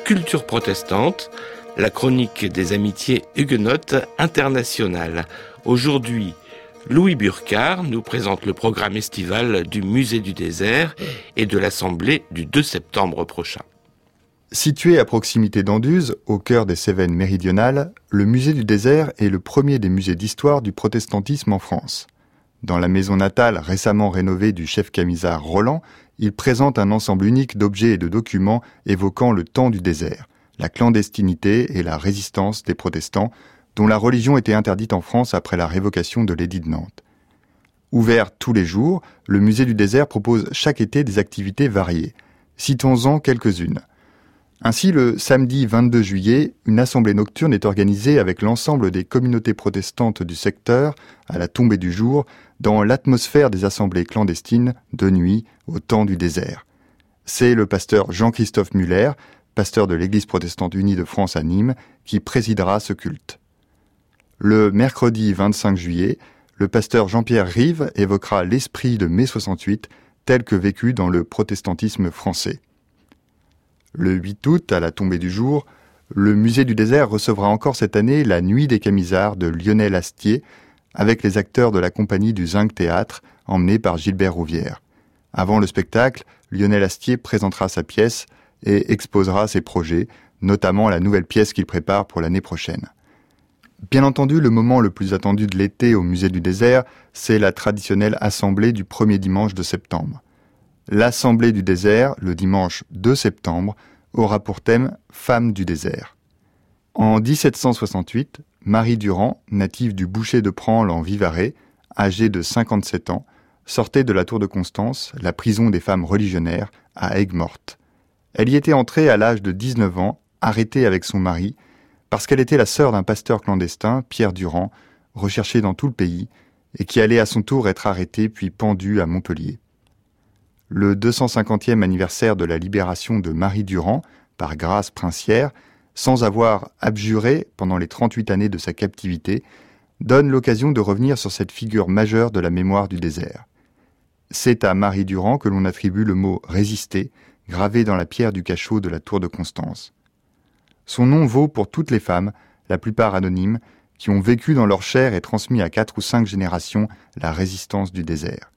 Culture protestante, la chronique des amitiés huguenotes internationales. Aujourd'hui, Louis Burcard nous présente le programme estival du Musée du désert et de l'Assemblée du 2 septembre prochain. Situé à proximité d'Anduze, au cœur des Cévennes méridionales, le Musée du désert est le premier des musées d'histoire du protestantisme en France. Dans la maison natale récemment rénovée du chef camisard Roland, il présente un ensemble unique d'objets et de documents évoquant le temps du désert, la clandestinité et la résistance des protestants, dont la religion était interdite en France après la révocation de l'édit de Nantes. Ouvert tous les jours, le musée du désert propose chaque été des activités variées. Citons-en quelques-unes. Ainsi, le samedi 22 juillet, une assemblée nocturne est organisée avec l'ensemble des communautés protestantes du secteur, à la tombée du jour, dans l'atmosphère des assemblées clandestines de nuit au temps du désert. C'est le pasteur Jean-Christophe Muller, pasteur de l'Église protestante unie de France à Nîmes, qui présidera ce culte. Le mercredi 25 juillet, le pasteur Jean-Pierre Rive évoquera l'esprit de mai 68 tel que vécu dans le protestantisme français. Le 8 août, à la tombée du jour, le musée du désert recevra encore cette année la Nuit des camisards de Lionel Astier, avec les acteurs de la compagnie du Zinc Théâtre, emmenés par Gilbert Rouvière. Avant le spectacle, Lionel Astier présentera sa pièce et exposera ses projets, notamment la nouvelle pièce qu'il prépare pour l'année prochaine. Bien entendu, le moment le plus attendu de l'été au musée du désert, c'est la traditionnelle assemblée du premier dimanche de septembre. L'Assemblée du désert, le dimanche 2 septembre, aura pour thème « Femmes du désert ». En 1768, Marie Durand, native du Boucher de Prangles en Vivarais, âgée de 57 ans, sortait de la Tour de Constance, la prison des femmes religionnaires, à Aigues-Mortes. Elle y était entrée à l'âge de 19 ans, arrêtée avec son mari, parce qu'elle était la sœur d'un pasteur clandestin, Pierre Durand, recherché dans tout le pays, et qui allait à son tour être arrêté puis pendu à Montpellier. Le 250e anniversaire de la libération de Marie Durand, par grâce princière, sans avoir abjuré pendant les 38 années de sa captivité, donne l'occasion de revenir sur cette figure majeure de la mémoire du désert. C'est à Marie Durand que l'on attribue le mot « résister », gravé dans la pierre du cachot de la Tour de Constance. Son nom vaut pour toutes les femmes, la plupart anonymes, qui ont vécu dans leur chair et transmis à 4 ou 5 générations la résistance du désert.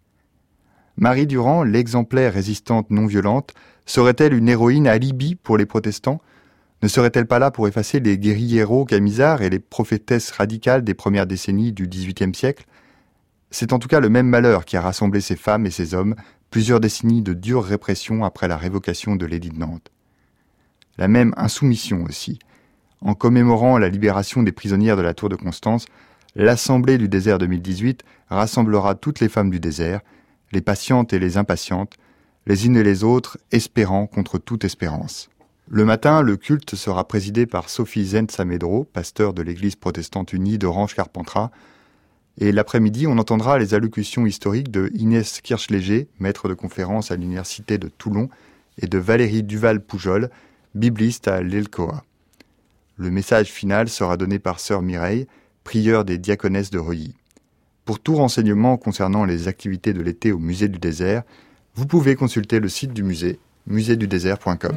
Marie Durand, l'exemplaire résistante non violente, serait-elle une héroïne alibi pour les protestants ? Ne serait-elle pas là pour effacer les guérilleros camisards et les prophétesses radicales des premières décennies du XVIIIe siècle ? C'est en tout cas le même malheur qui a rassemblé ces femmes et ces hommes, plusieurs décennies de dure répression après la révocation de l'édit de Nantes. La même insoumission aussi. En commémorant la libération des prisonnières de la Tour de Constance, l'Assemblée du désert 2018 rassemblera toutes les femmes du désert, les patientes et les impatientes, les unes et les autres espérant contre toute espérance. Le matin, le culte sera présidé par Sophie Zentz-Amedro, pasteur de l'Église protestante unie d'Orange-Carpentras, et l'après-midi, on entendra les allocutions historiques de Inès Kirchléger, maître de conférence à l'Université de Toulon, et de Valérie Duval-Poujol, bibliste à l'ELCOA. Le message final sera donné par sœur Mireille, prieure des diaconesses de Reuilly. Pour tout renseignement concernant les activités de l'été au Musée du désert, vous pouvez consulter le site du musée, muséedudésert.com.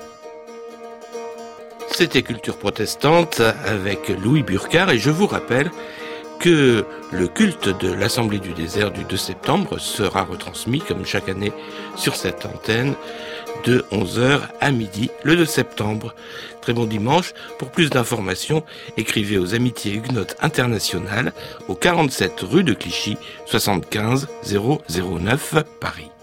C'était Culture protestante avec Louis Burcard et je vous rappelle que le culte de l'Assemblée du désert du 2 septembre sera retransmis comme chaque année sur cette antenne de 11h à midi le 2 septembre. Très bon dimanche. Pour plus d'informations, écrivez aux Amitiés Huguenotes Internationales au 47 rue de Clichy, 75 009 Paris.